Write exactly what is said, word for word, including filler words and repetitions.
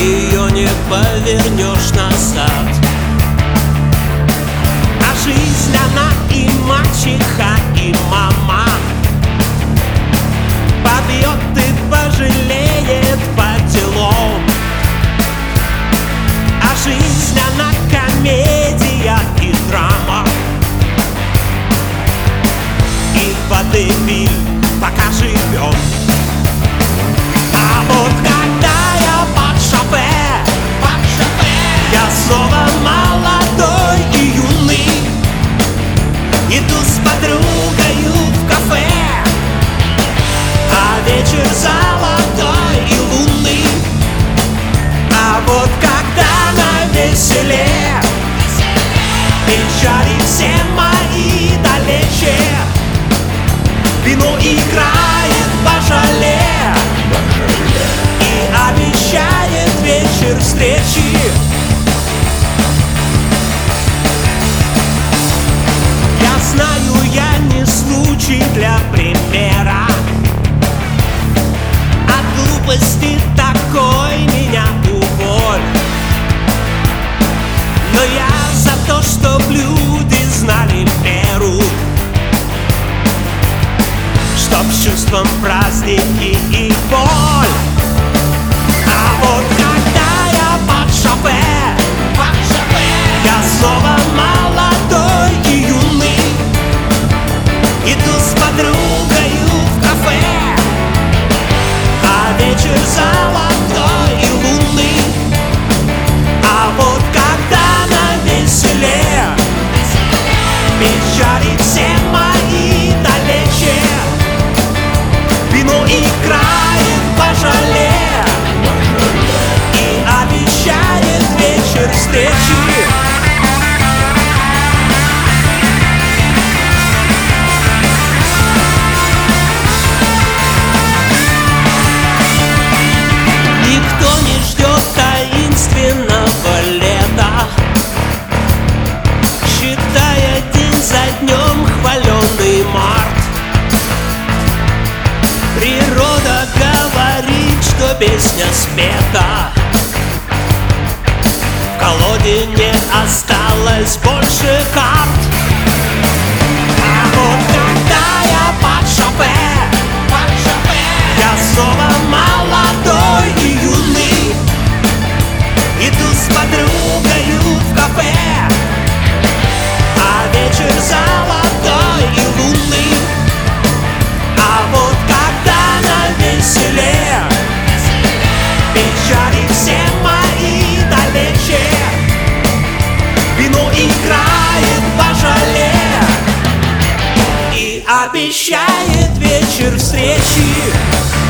ее не повернешь назад. А жизнь она и мачеха, и мама, побьет и пожалеет по делам. А жизнь она комедия и драма, и водевиль пока живем. А вот когда я под шофе, под шофе, я снова молодой и юный, иду с подругою в кафе, а вечер золотой и лунный. А вот когда на веселе печали все мои далече, вино играет божале и обещает вечер встречи. Я знаю, я не случай для примера, от глупости такой меня уволь. Но я за то, чтоб люди знали меру, чтоб с чувством праздники и боль. А вот когда я под шофе, под шофе, я снова молодой и юный, иду с подругою в кафе, а вечер золотой и лунный. А вот когда на веселе печали все мои далече, вино играет божале и обещает вечер встречи. Никто не ждет таинственного лета, считая день за днем хваленый март. Природа говорит, что песня спета, в колоде не осталось больше карт. А вот когда я под шофе, под шофе, я снова молодой и юный, иду с подругою в кафе, а вечер золотой и лунный. А вот когда на веселе печали все мои далече, вино играет божале и обещает вечер встречи.